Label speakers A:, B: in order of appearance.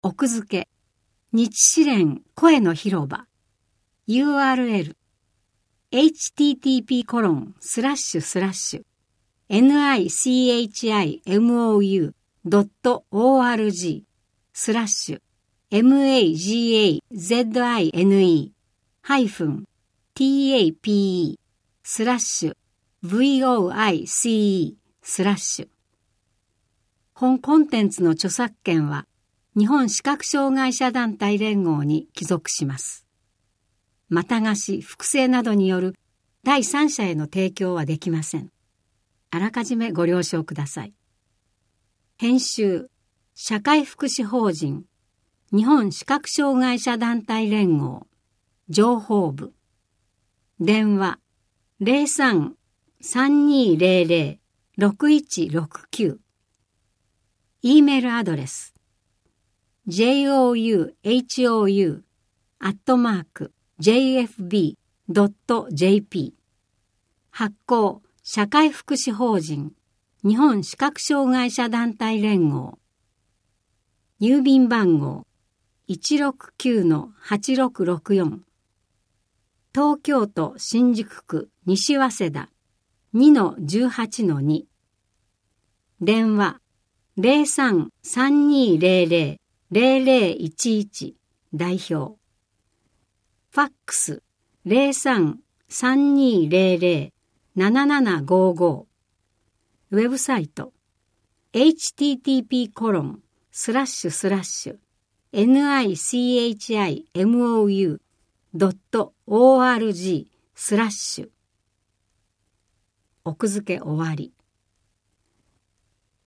A: 奥付け日支連声の広場 URL nichimagazine.org/tape/voice/. 本コンテンツの著作権は日本視覚障害者団体連合に帰属します。また貸し、複製などによる第三者への提供はできません。あらかじめご了承ください。編集、社会福祉法人日本視覚障害者団体連合情報部電話 03-3200-6169 E メールアドレス jouhou@jfb.jp 発行社会福祉法人日本視覚障害者団体連合郵便番号 169-8664 東京都新宿区西早稲田 2-18-2 電話 03-3200-0011 代表ファックス 03-3200-7755 ウェブサイト http://nichimou.org/ 奥付け終わり。